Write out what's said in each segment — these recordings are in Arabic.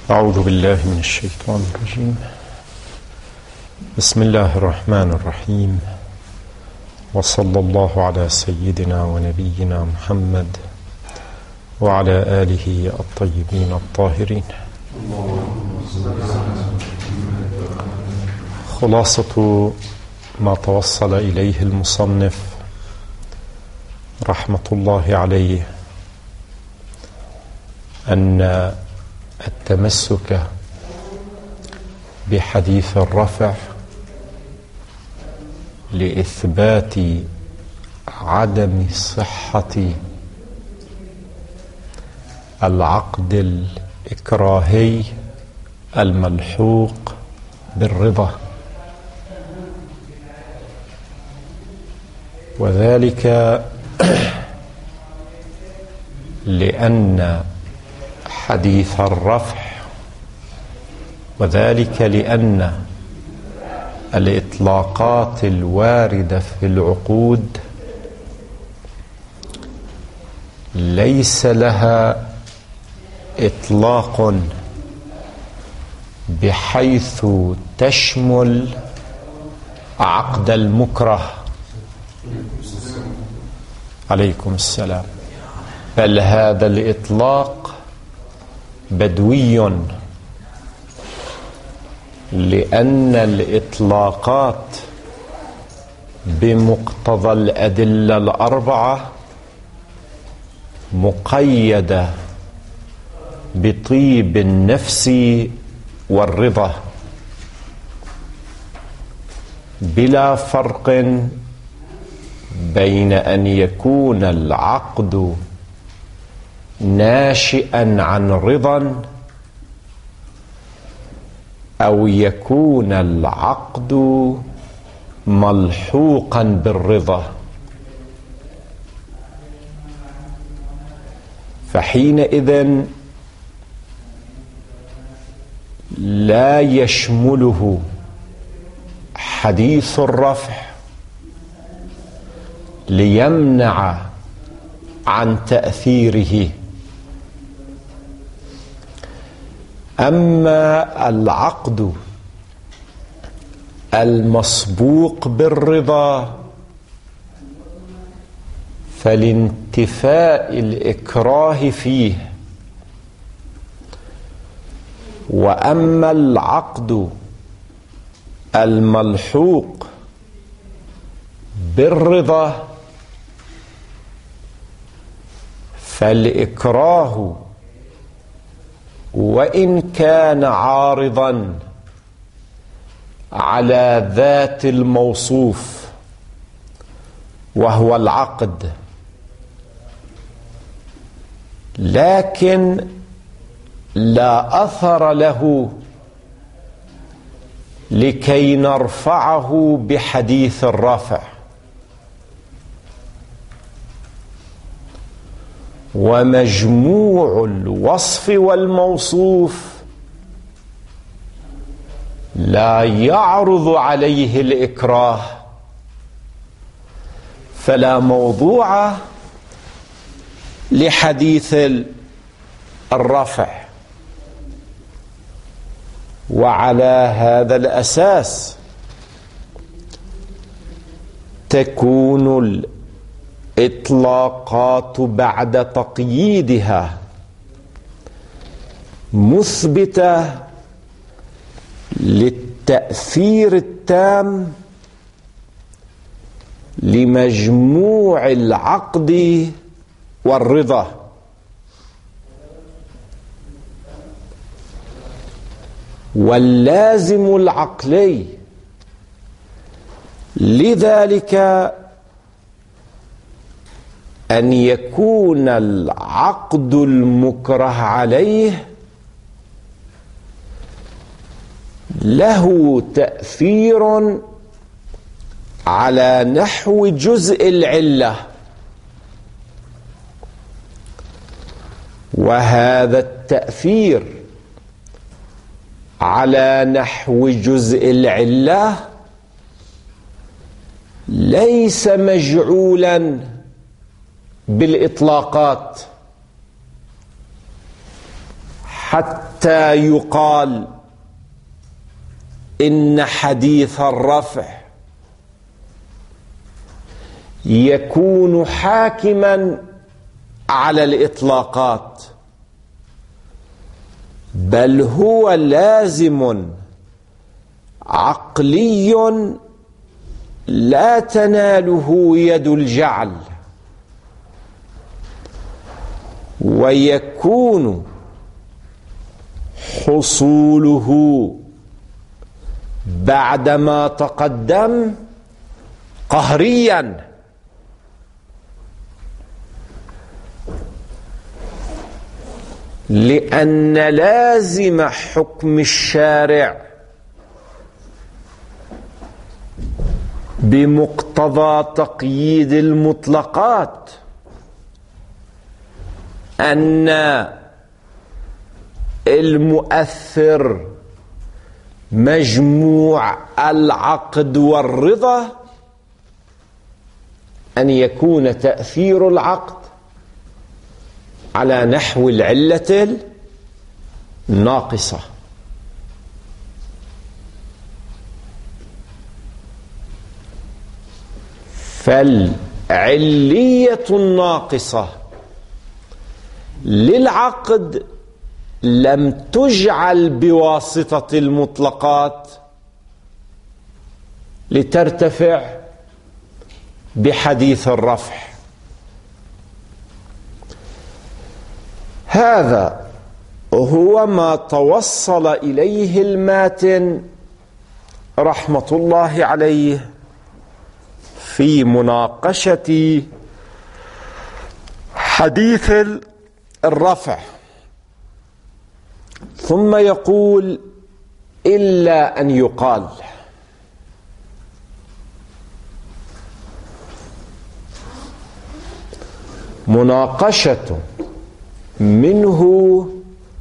أعوذ بالله من الشيطان الرجيم. بسم الله الرحمن الرحيم، وصلى الله على سيدنا ونبينا محمد وعلى آله الطيبين الطاهرين. خلاصة ما توصل إليه المصنف رحمة الله عليه أن التمسك بحديث الرفع لإثبات عدم صحة العقد الإكراهي الملحوق بالرضا، وذلك لأن حديث الرفع وذلك لأن الإطلاقات الواردة في العقود ليس لها إطلاق بحيث تشمل عقد المكره. عليكم السلام. بل هذا الإطلاق بدوي، لأن الإطلاقات بمقتضى الأدلة الأربعة مقيدة بطيب النفس والرضا، بلا فرق بين أن يكون العقد ناشئا عن رضا أو يكون العقد ملحوقا بالرضا. فحينئذ لا يشمله حديث الرفع ليمنع عن تأثيره. أما العقد المسبوق بالرضا فلانتفاء الإكراه فيه، وأما العقد الملحوق بالرضا فالإكراه وإن كان عارضا على ذات الموصوف وهو العقد، لكن لا أثر له لكي نرفعه بحديث الرفع. ومجموع الوصف والموصوف لا يعرض عليه الإكراه، فلا موضوع لحديث الرفع. وعلى هذا الأساس تكون الإطلاقات بعد تقييدها مثبتة للتأثير التام لمجموع العقد والرضا. واللازم العقلي لذلك أن يكون العقد المكره عليه له تأثير على نحو جزء العلة، وهذا التأثير على نحو جزء العلة ليس مجعولا بالإطلاقات، حتى يقال إن حديث الرفع يكون حاكما على الإطلاقات، بل هو لازم عقلي لا تناله يد الجعل، ويكون حصوله بعدما تقدم قهريا، لأن لازم حكم الشارع بمقتضى تقييد المطلقات أن المؤثر مجموع العقد والرضا أن يكون تأثير العقد على نحو العلة الناقصة. فالعلية الناقصة للعقد لم تجعل بواسطة المطلقات لترتفع بحديث الرفع. هذا هو ما توصل إليه الماتن رحمة الله عليه في مناقشة حديث الرفع، ثم يقول: إلا أن يقال مناقشة منه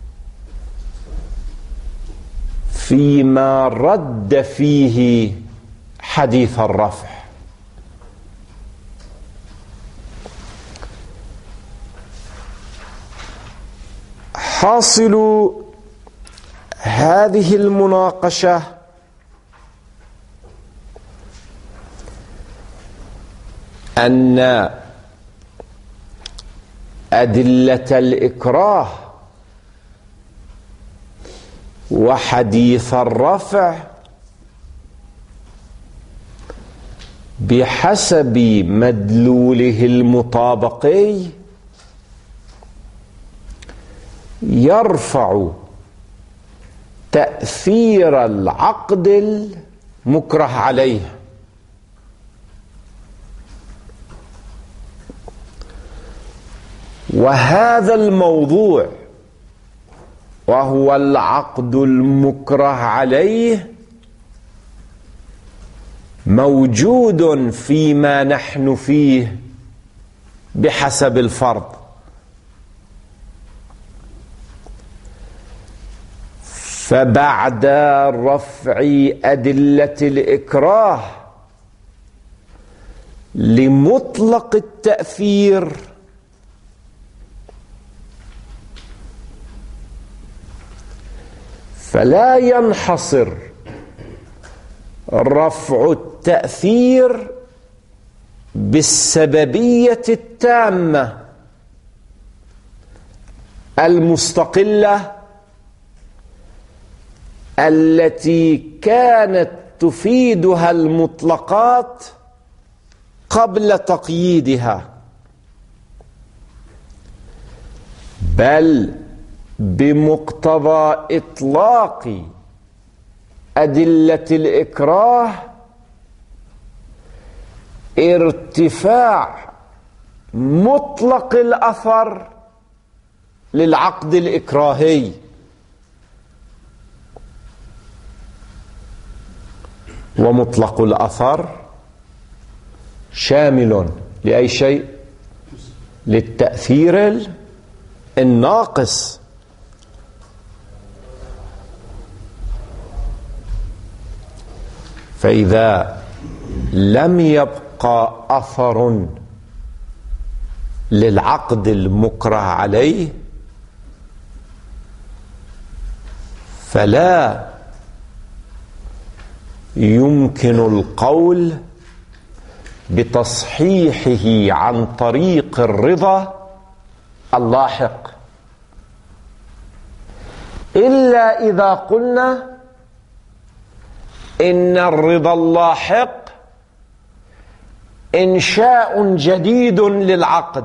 فيما رد فيه حديث الرفع. حاصل هذه المناقشة أن أدلة الإكراه وحديث الرفع بحسب مدلوله المطابقي يرفع تأثير العقد المكره عليه، وهذا الموضوع وهو العقد المكره عليه موجود فيما نحن فيه بحسب الفرض. فبعد رفع أدلة الإكراه لمطلق التأثير فلا ينحصر رفع التأثير بالسببية التامة المستقلة التي كانت تفيدها المطلقات قبل تقييدها، بل بمقتضى إطلاق أدلة الإكراه ارتفاع مطلق الأثر للعقد الإكراهي، ومطلق الأثر شامل لأي شيء؟ للتأثير الناقص. فإذا لم يبقى أثر للعقد المكره عليه فلا يمكن القول بتصحيحه عن طريق الرضا اللاحق إلا إذا قلنا إن الرضا اللاحق إنشاء جديد للعقد،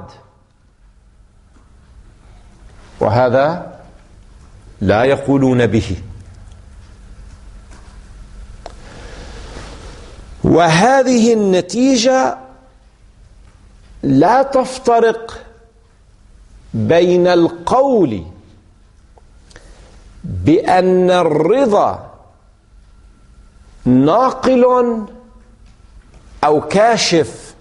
وهذا لا يقولون به. وهذه النتيجة لا تفترق بين القول بأن الرضا ناقل أو كاشف،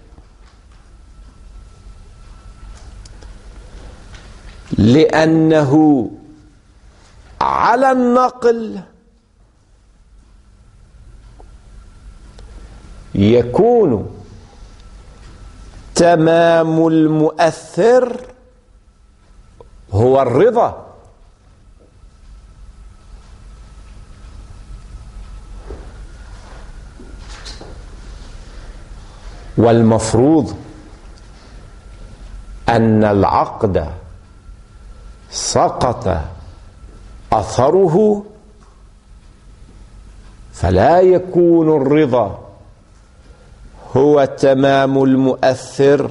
لأنه على النقل يكون تمام المؤثر هو الرضا، والمفروض أن العقد سقط أثره، فلا يكون الرضا هو تمام المؤثر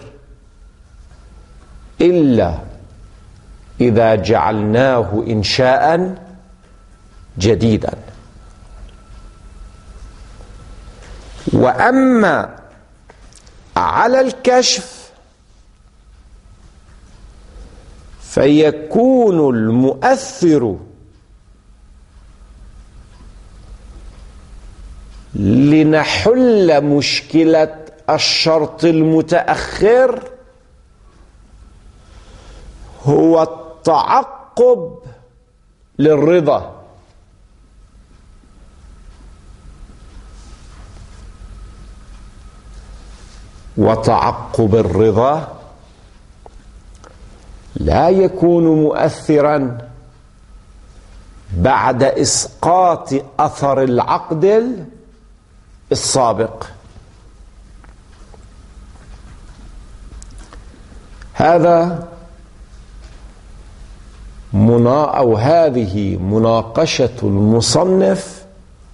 إلا إذا جعلناه إنشاء جديدا. وأما على الكشف فيكون المؤثر لنحل مشكلة الشرط المتأخر هو التعقب للرضا، وتعقب الرضا لا يكون مؤثرا بعد إسقاط أثر العقد السابق. هذه مناقشة المصنف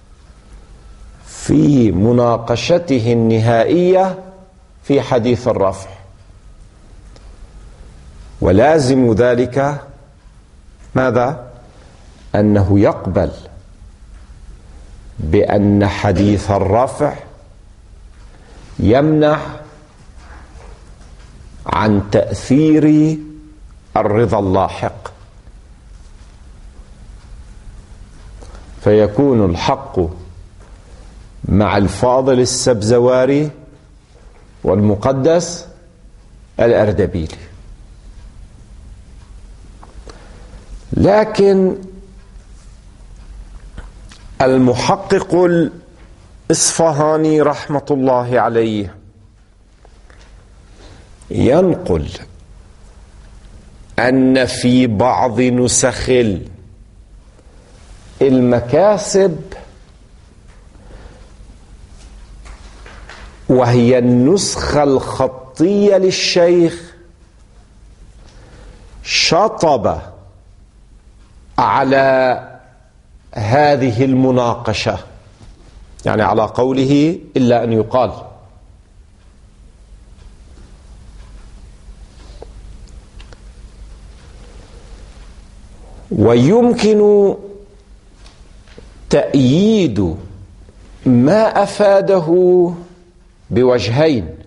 في مناقشته النهائية في حديث الرفع، ولازم ذلك ماذا؟ أنه يقبل بأن حديث الرفع يمنع عن تأثير الرضا اللاحق، فيكون الحق مع الفاضل السبزواري والمقدس الأردبيلي. لكن المحقق الإصفهاني رحمة الله عليه ينقل أن في بعض نسخ المكاسب، وهي النسخة الخطية للشيخ، شطب على هذه المناقشة، يعني على قوله إلا أن يقال. ويمكن تأييد ما أفاده بوجهين: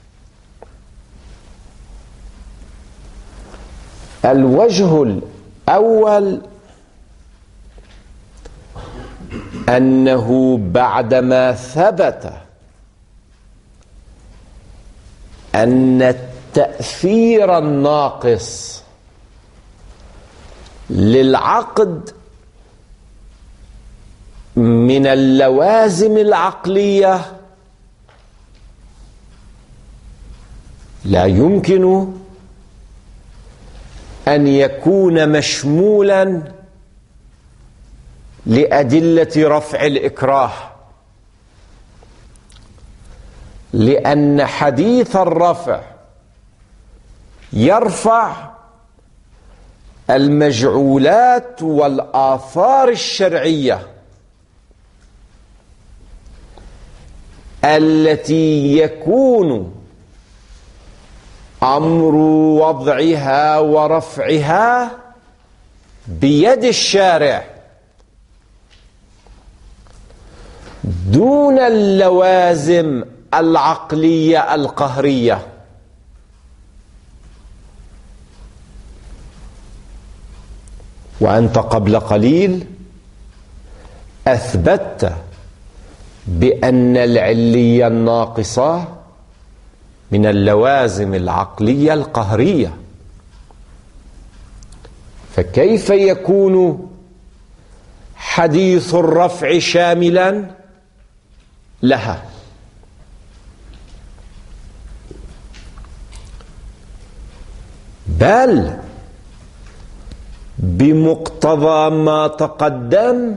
الوجه الأول أنه بعدما ثبت أن التأثير الناقص للعقد من اللوازم العقلية، لا يمكن أن يكون مشمولا لأدلة رفع الإكراه، لأن حديث الرفع يرفع المجعولات والآثار الشرعية التي يكون أمر وضعها ورفعها بيد الشارع دون اللوازم العقلية القهرية. وأنت قبل قليل أثبتت بأن العلية الناقصة من اللوازم العقلية القهرية، فكيف يكون حديث الرفع شاملا لها؟ بل بمقتضى ما تقدم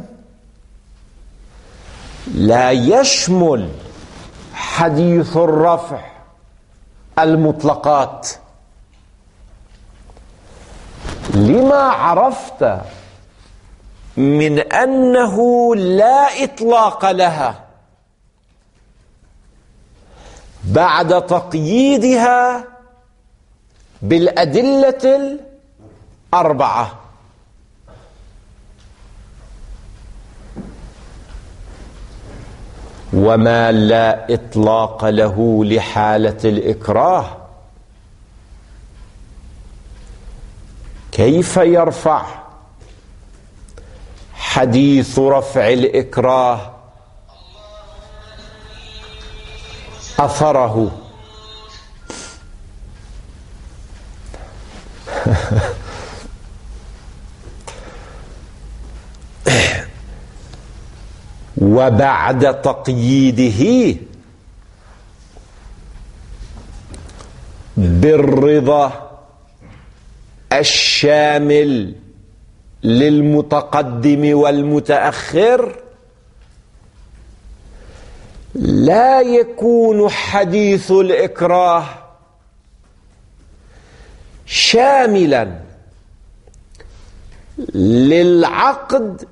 لا يشمل حديث الرفع المطلقات، لما عرفت من أنه لا إطلاق لها بعد تقييدها بالأدلة الأربعة. وما لا إطلاق له لحالة الإكراه كيف يرفع حديث رفع الإكراه أثره؟ وبعد تقييده بالرضا الشامل للمتقدم والمتأخر لا يكون حديث الإكراه شاملا للعقد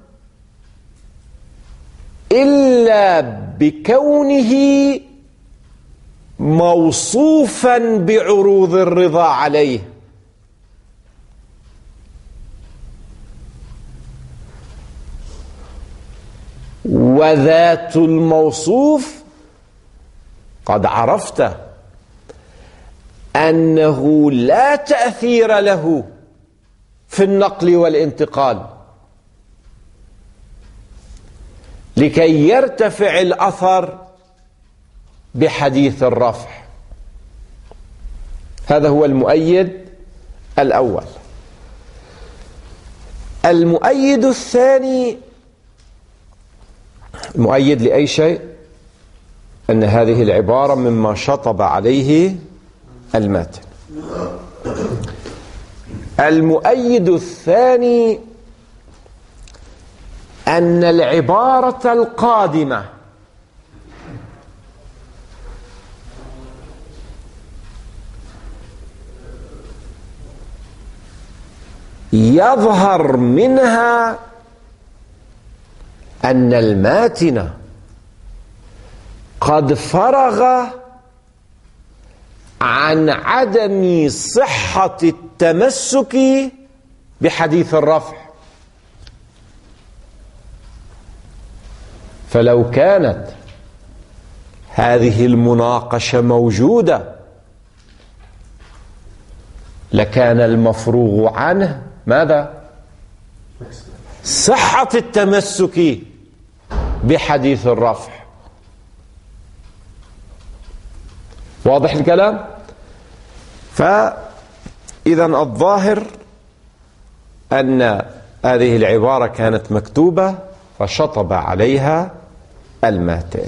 إلا بكونه موصوفا بعروض الرضا عليه. وذات الموصوف قد عرفت أنه لا تأثير له في النقل والانتقال لكي يرتفع الأثر بحديث الرفع. هذا هو المؤيد الأول. المؤيد الثاني مؤيد لأي شيء أن هذه العبارة مما شطب عليه الماتن. المؤيد الثاني أن العبارة القادمة يظهر منها أن الماتن قد فرغ عن عدم صحة التمسك بحديث الرفع. فلو كانت هذه المناقشة موجودة لكان المفروغ عنه ماذا؟ صحة التمسك بحديث الرفع. واضح الكلام؟ فإذا الظاهر أن هذه العبارة كانت مكتوبة فشطب عليها الماتن.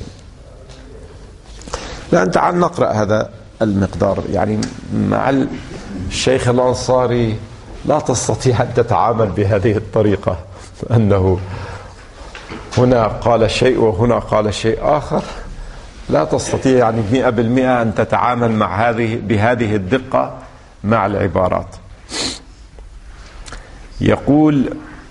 الآن تعال نقرأ هذا المقدار. يعني مع الشيخ الأنصاري لا تستطيع أن تتعامل بهذه الطريقة، أنه هنا قال شيء وهنا قال شيء آخر، لا تستطيع يعني 100% أن تتعامل مع بهذه الدقة مع العبارات. يقول: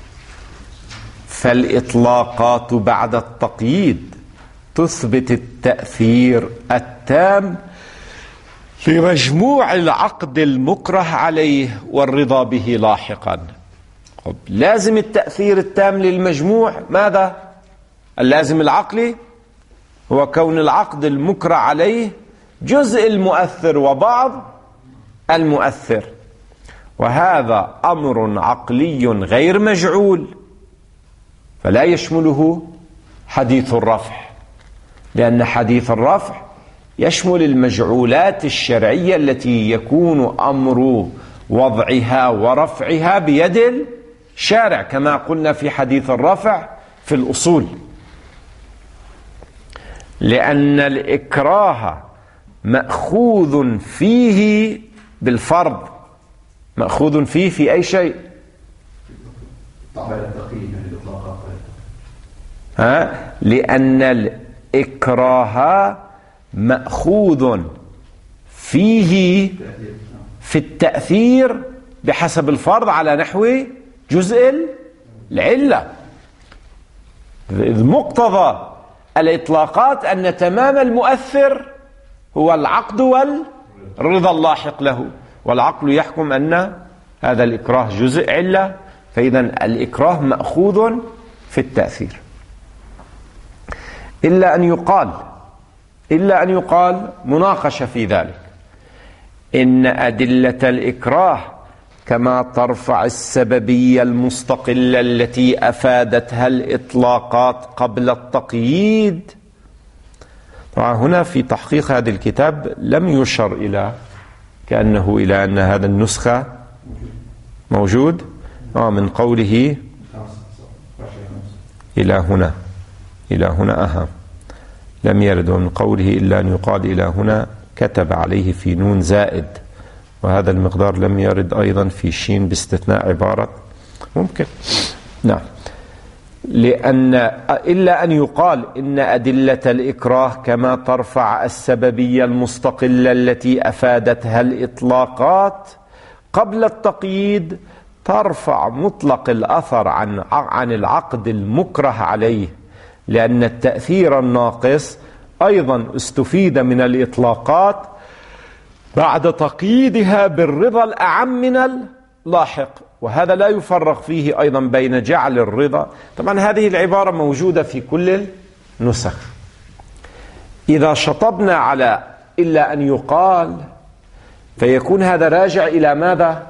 فالإطلاقات بعد التقييد تثبت التأثير التام لمجموع العقد المكره عليه والرضا به لاحقا. لازم التأثير التام للمجموع. ماذا؟ اللازم العقلي هو كون العقد المكره عليه جزء المؤثر وبعض المؤثر، وهذا أمر عقلي غير مجعول، فلا يشمله حديث الرفع، لأن حديث الرفع يشمل المجعولات الشرعية التي يكون أمر وضعها ورفعها بيد الشارع، كما قلنا في حديث الرفع في الأصول. لأن الإكراه مأخوذ فيه بالفرض، مأخوذ فيه في أي شيء؟ لأن الإكراه مأخوذ فيه في التأثير بحسب الفرض على نحو جزء العلة. مقتضى الإطلاقات أن تمام المؤثر هو العقد والرضا اللاحق له، والعقل يحكم أن هذا الإكراه جزء علة، فإذا الإكراه مأخوذ في التأثير. إلا أن يقال مناقشة في ذلك، إن أدلة الإكراه كما ترفع السببية المستقلة التي أفادتها الإطلاقات قبل التقييد. طبعا هنا في تحقيق هذا الكتاب لم يشر إلى كأنه إلى أن هذا النسخة موجود من قوله إلى هنا لم يرد من قوله إلا أن يقال إلى هنا، كتب عليه في نون زائد، وهذا المقدار لم يرد أيضا في شين باستثناء عبارة ممكن. نعم. إلا أن يقال إن أدلة الإكراه كما ترفع السببية المستقلة التي أفادتها الإطلاقات قبل التقييد ترفع مطلق الأثر عن العقد المكره عليه، لأن التأثير الناقص أيضا استفيد من الإطلاقات بعد تقييدها بالرضا الأعم من اللاحق، وهذا لا يفرق فيه أيضا بين جعل الرضا. طبعا هذه العبارة موجودة في كل النسخ. إذا شطبنا على إلا أن يقال فيكون هذا راجع إلى ماذا؟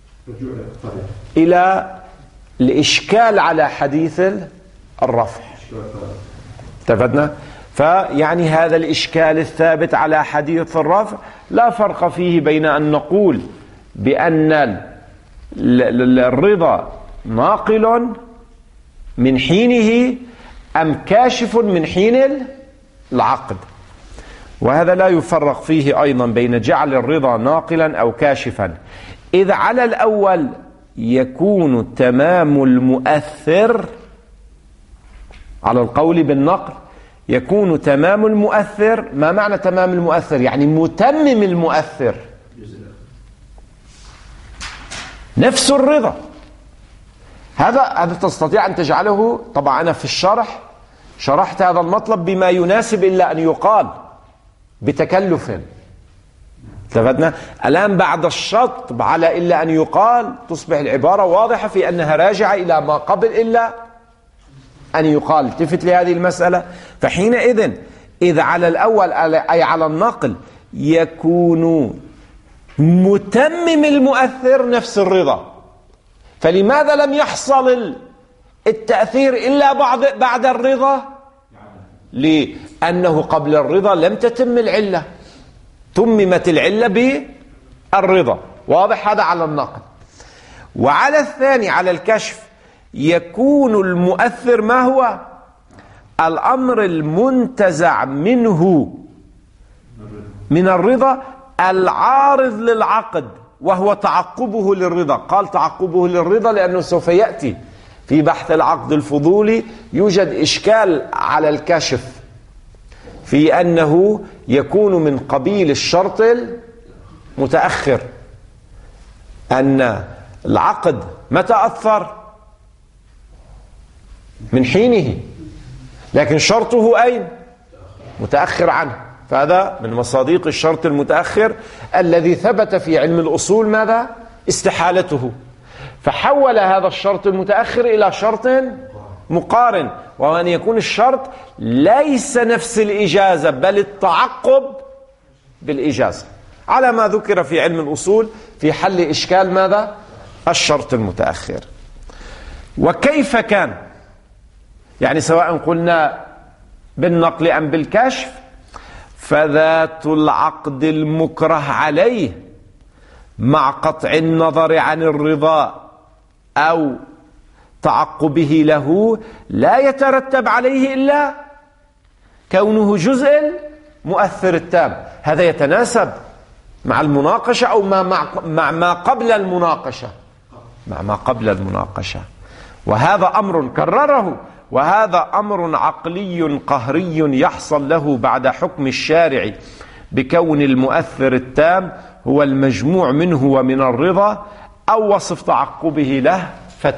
إلى الإشكال على حديث الرفع. اتفقنا؟ فيعني هذا الإشكال الثابت على حديث الرفع لا فرق فيه بين أن نقول بأن الرضا ناقل من حينه أم كاشف من حين العقد، وهذا لا يفرق فيه أيضا بين جعل الرضا ناقلا أو كاشفا. إذ على الأول يكون تمام المؤثر، على القول بالنقل يكون تمام المؤثر. ما معنى تمام المؤثر؟ يعني متمم المؤثر نفس الرضا. هذا تستطيع أن تجعله. طبعا أنا في الشرح شرحت هذا المطلب بما يناسب إلا أن يقال بتكلف. اتفقنا؟ الآن بعد الشطب على إلا أن يقال تصبح العبارة واضحة في أنها راجعة إلى ما قبل إلا أن يقال. التفت لهذه المسألة. فحينئذ إذا على الأول أي على النقل يكون متمم المؤثر نفس الرضا، فلماذا لم يحصل التأثير إلا بعد الرضا؟ لأنه قبل الرضا لم تتم العلة، تممت العلة بالرضا. واضح؟ هذا على النقل. وعلى الثاني على الكشف يكون المؤثر ما هو؟ الأمر المنتزع منه من الرضا العارض للعقد، وهو تعقبه للرضا. قال تعقبه للرضا لأنه سوف يأتي في بحث العقد الفضولي يوجد إشكال على الكشف في أنه يكون من قبيل الشرط المتأخر، أن العقد متى أثر؟ من حينه، لكن شرطه أين؟ متأخر عنه، فهذا من مصادق الشرط المتأخر الذي ثبت في علم الأصول ماذا؟ استحالته، فحول هذا الشرط المتأخر إلى شرط مقارن، وهو أن يكون الشرط ليس نفس الإجازة بل التعقب بالإجازة، على ما ذكر في علم الأصول في حل إشكال ماذا؟ الشرط المتأخر. وكيف كان؟ يعني سواء قلنا بالنقل أم بالكشف، فذات العقد المكره عليه مع قطع النظر عن الرضا أو تعقبه له لا يترتب عليه إلا كونه جزء مؤثر التام. هذا يتناسب مع المناقشة أو مع ما قبل المناقشة، مع ما قبل المناقشة، وهذا أمر كرره، وهذا أمر عقلي قهري يحصل له بعد حكم الشارع بكون المؤثر التام هو المجموع منه ومن الرضا أو وصف تعقبه له.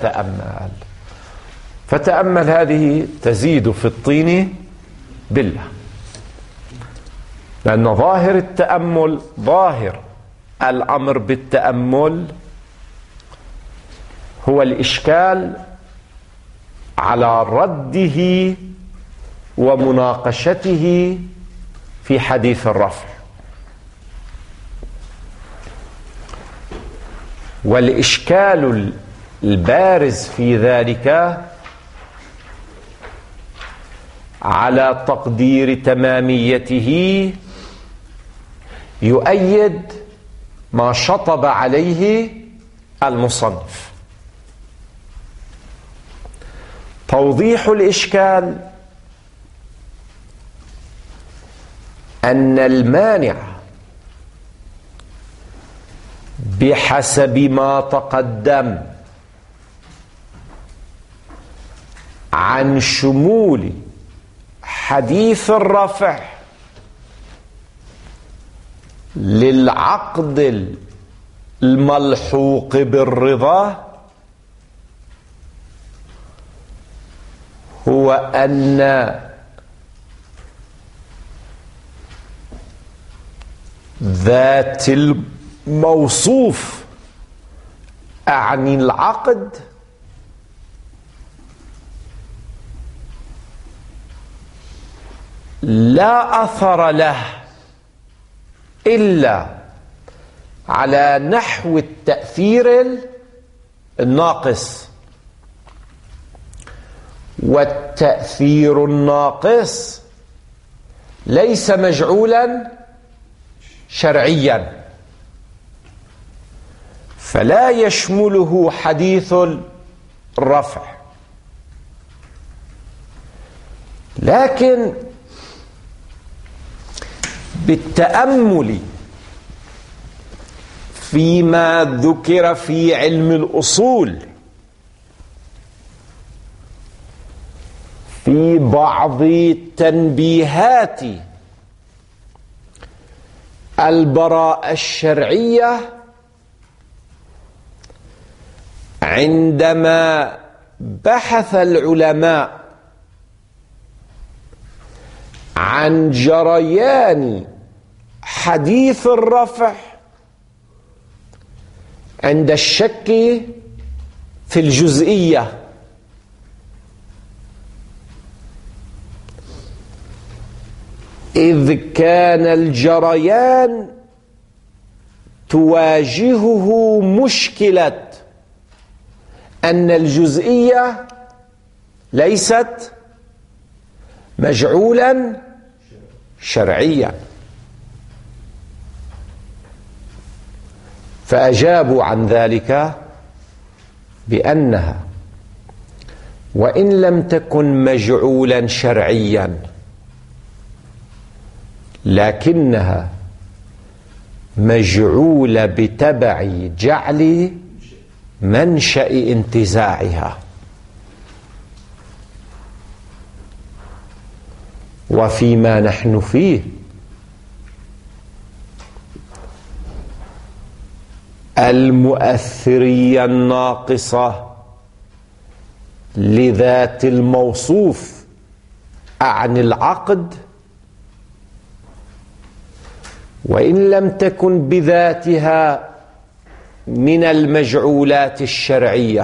فتأمل هذه تزيد في الطين بالله، لأن ظاهر التأمل، ظاهر الأمر بالتأمل هو الإشكال على رده ومناقشته في حديث الرفع، والإشكال البارز في ذلك على تقدير تماميته يؤيد ما شطب عليه المصنف. توضيح الإشكال أن المانع بحسب ما تقدم عن شمول حديث الرفع للعقد الملحوق بالرضا هو أن ذات الموصوف أعني العقد لا أثر له إلا على نحو التأثير الناقص، والتأثير الناقص ليس مجعولا شرعيا، فلا يشمله حديث الرفع، لكن بالتأمل فيما ذكر في علم الأصول في بعض تنبيهات البراءة الشرعية عندما بحث العلماء عن جريان حديث الرفع عند الشك في الجزئية، إذ كان الجريان تواجهه مشكلة أن الجزئية ليست مجعولا شرعيا، فأجابوا عن ذلك بأنها وإن لم تكن مجعولا شرعيا لكنها مجعولة بتبع جعل منشأ انتزاعها، وفيما نحن فيه المؤثرية الناقصة لذات الموصوف عن العقد، وإن لم تكن بذاتها من المجعولات الشرعية،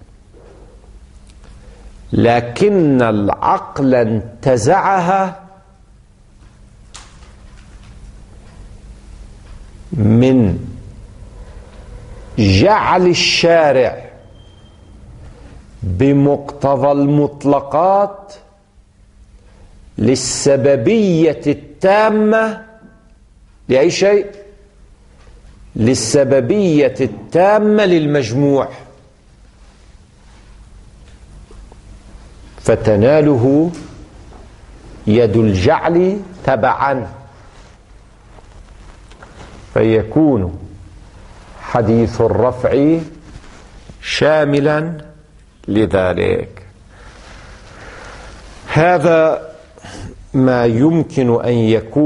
لكن العقل انتزعها من جعل الشارع بمقتضى المطلقات للسببية التامة لأي شيء، للسببية التامة للمجموع، فتناله يد الجعل تبعا، فيكون حديث الرفع شاملا لذلك. هذا ما يمكن أن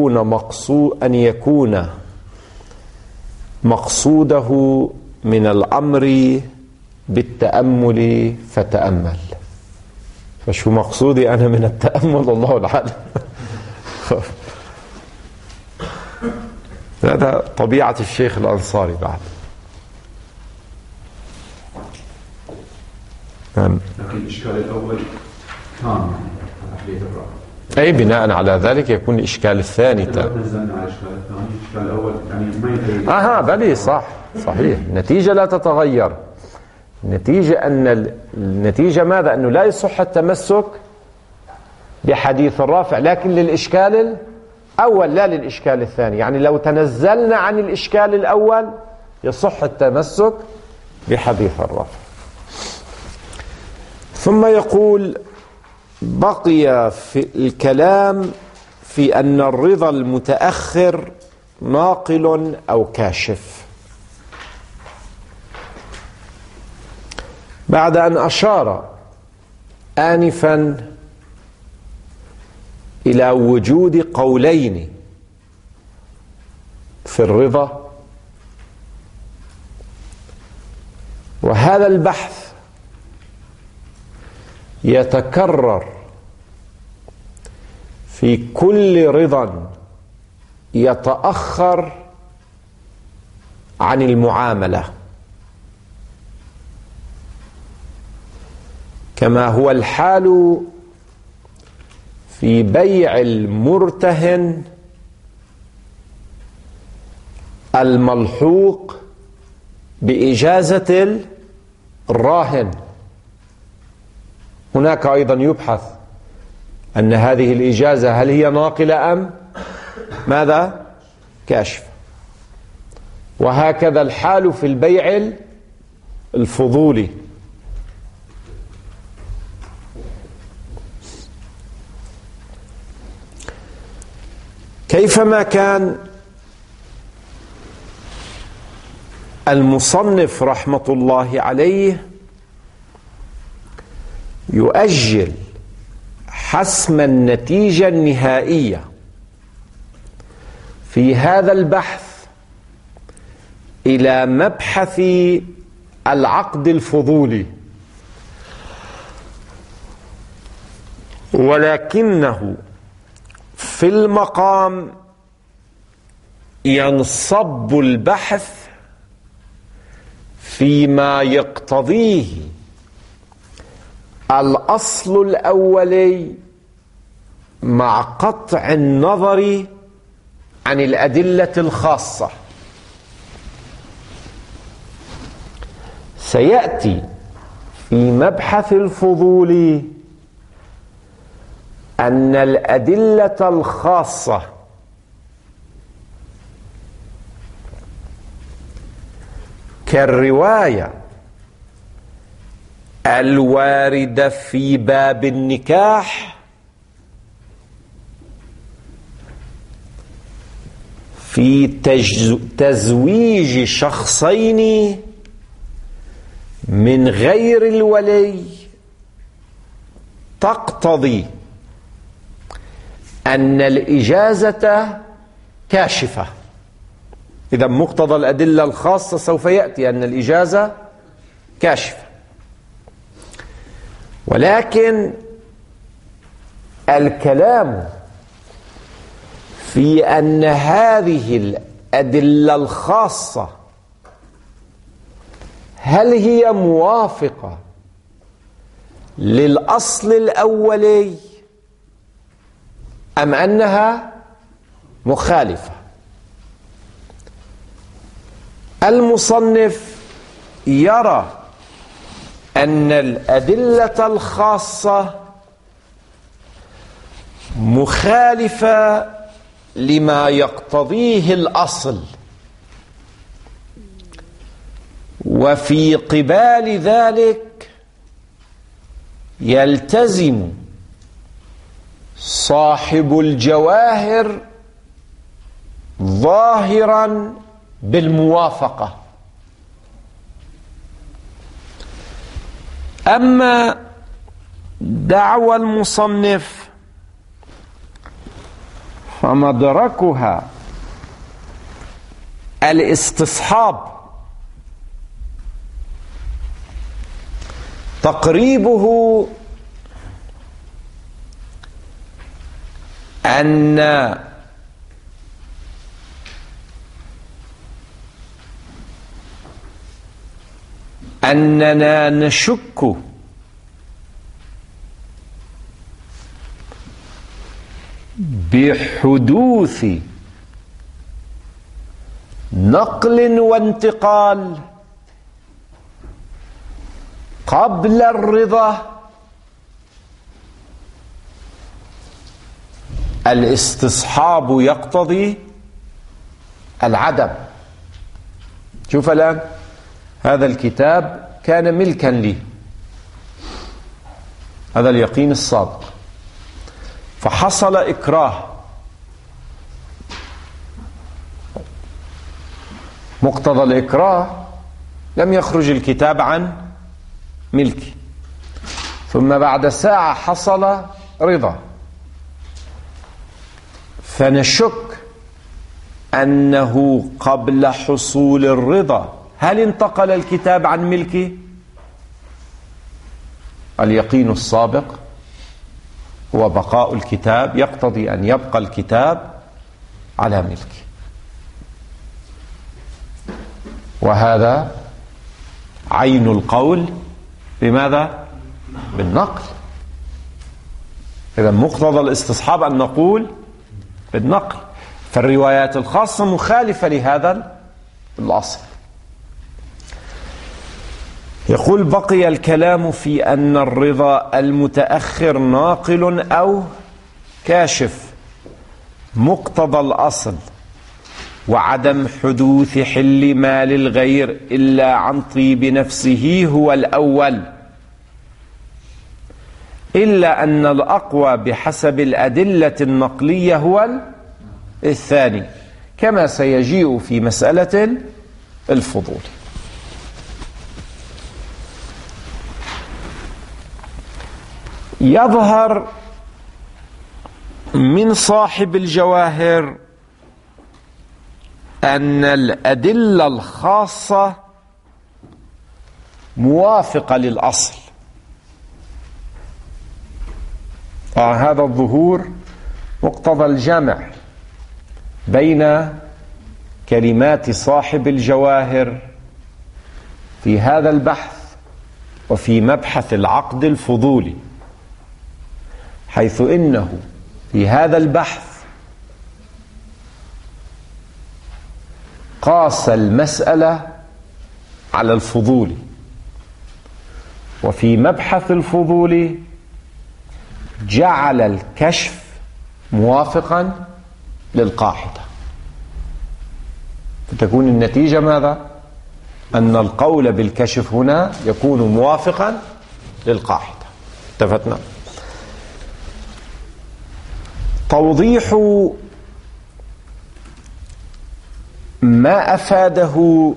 يكون مقصوده من الأمر بالتأمل، فتأمل. فشو مقصودي أنا من التأمل؟ الله العالم. هذا طبيعة الشيخ الأنصاري بعد. لكن الإشكال الأول تام حديث الرفع، أي بناء على ذلك يكون الإشكال الثاني تام. نزلنا على الإشكال الثاني، الإشكال الأول يعني ما بلي صح، صحيح. النتيجة لا تتغير. النتيجة ماذا؟ أنه لا يصح التمسك بحديث الرافع، لكن للإشكال الأول لا للإشكال الثاني. يعني لو تنزلنا عن الإشكال الأول يصح التمسك بحديث الرافع. ثم يقول: بقي في الكلام في أن الرضا المتأخر ناقل أو كاشف، بعد أن أشار آنفا إلى وجود قولين في الرضا، وهذا البحث يتكرر في كل رضا يتأخر عن المعاملة، كما هو الحال في بيع المرتهن الملحوق بإجازة الراهن. هناك أيضا يبحث أن هذه الإجازة هل هي ناقلة أم ماذا؟ كاشفة. وهكذا الحال في البيع الفضولي. كيفما كان المصنف رحمة الله عليه يؤجل حسم النتيجة النهائية في هذا البحث إلى مبحث العقد الفضولي، ولكنه في المقام ينصب البحث فيما يقتضيه الأصل الأولي مع قطع النظر عن الأدلة الخاصة. سيأتي في مبحث الفضول أن الأدلة الخاصة كالرواية الواردة في باب النكاح في تزويج شخصين من غير الولي تقتضي أن الإجازة كاشفة. إذا مقتضى الأدلة الخاصة سوف يأتي أن الإجازة كاشفة، ولكن الكلام في أن هذه الأدلة الخاصة هل هي موافقة للأصل الأولي أم أنها مخالفة. المصنف يرى أن الأدلة الخاصة مخالفة لما يقتضيه الأصل، وفي قبال ذلك يلتزم صاحب الجواهر ظاهرا بالموافقة. أما دعوى المصنف فمدركها الاستصحاب، تقريبه أننا نشك بحدوث نقل وانتقال قبل الرضا. الاستصحاب يقتضي العدم. شوف الآن، هذا الكتاب كان ملكا لي، هذا اليقين الصادق، فحصل إكراه، مقتضى الإكراه لم يخرج الكتاب عن ملكي، ثم بعد ساعة حصل رضا، فنشك أنه قبل حصول الرضا هل انتقل الكتاب عن ملكي؟ اليقين السابق هو بقاء الكتاب، يقتضي أن يبقى الكتاب على ملكي، وهذا عين القول بماذا؟ بالنقل. إذا مقتضى الاستصحاب أن نقول بالنقل، فالروايات الخاصة مخالفة لهذا الأصل. يقول: بقي الكلام في أن الرضا المتأخر ناقل أو كاشف مقتضى الأصل، وعدم حدوث حل مال الغير إلا عن طيب نفسه هو الأول، إلا أن الأقوى بحسب الأدلة النقلية هو الثاني، كما سيجيء في مسألة الفضول. يظهر من صاحب الجواهر أن الأدلة الخاصة موافقة للأصل، هذا الظهور مقتضى الجمع بين كلمات صاحب الجواهر في هذا البحث وفي مبحث العقد الفضولي، حيث إنه في هذا البحث قاس المسألة على الفضول، وفي مبحث الفضول جعل الكشف موافقا للقاعدة، فتكون النتيجة ماذا؟ أن القول بالكشف هنا يكون موافقا للقاعدة. اتفقنا؟ توضيح ما أفاده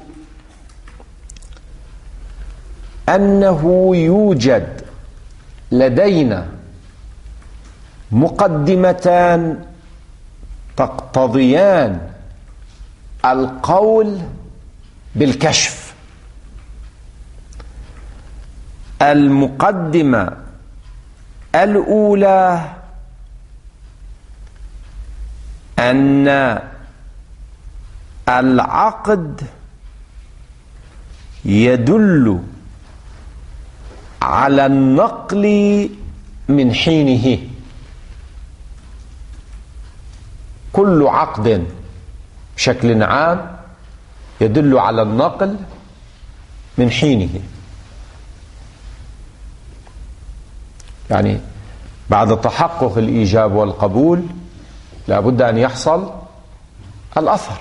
أنه يوجد لدينا مقدمتان تقتضيان القول بالكشف. المقدمة الأولى أن العقد يدل على النقل من حينه. كل عقد بشكل عام يدل على النقل من حينه، يعني بعد تحقق الإيجاب والقبول لا بد أن يحصل الأثر،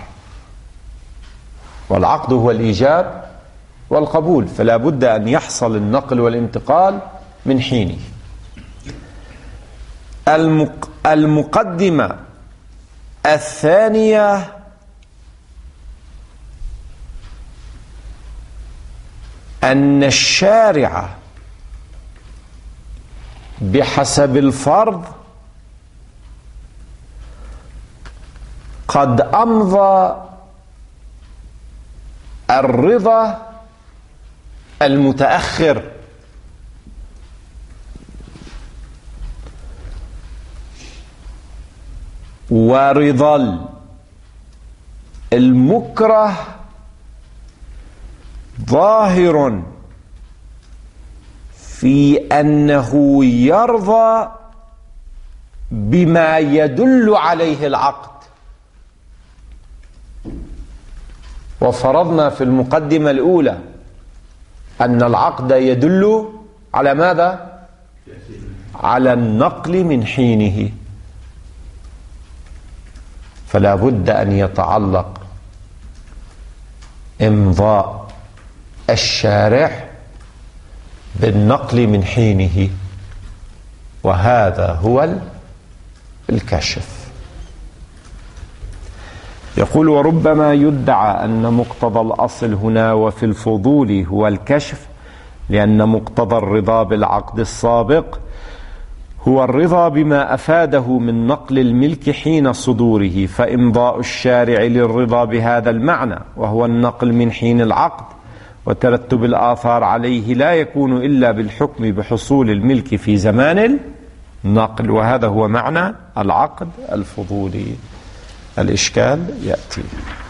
والعقد هو الإيجاب والقبول، فلا بد أن يحصل النقل والانتقال من حينه. المقدمة الثانية أن الشارع بحسب الفرض قد أمضى الرضا المتأخر، ورضا المكره ظاهر في أنه يرضى بما يدل عليه العقد. وفرضنا في المقدمة الأولى أن العقد يدل على ماذا؟ على النقل من حينه، فلا بد أن يتعلق إمضاء الشارع بالنقل من حينه، وهذا هو الكشف. يقول: وربما يدعى أن مقتضى الأصل هنا وفي الفضول هو الكشف، لأن مقتضى الرضا بالعقد السابق هو الرضا بما أفاده من نقل الملك حين صدوره، فإمضاء الشارع للرضا بهذا المعنى وهو النقل من حين العقد وترتب الآثار عليه لا يكون إلا بالحكم بحصول الملك في زمان النقل، وهذا هو معنى العقد الفضولي. الإشكال يأتي.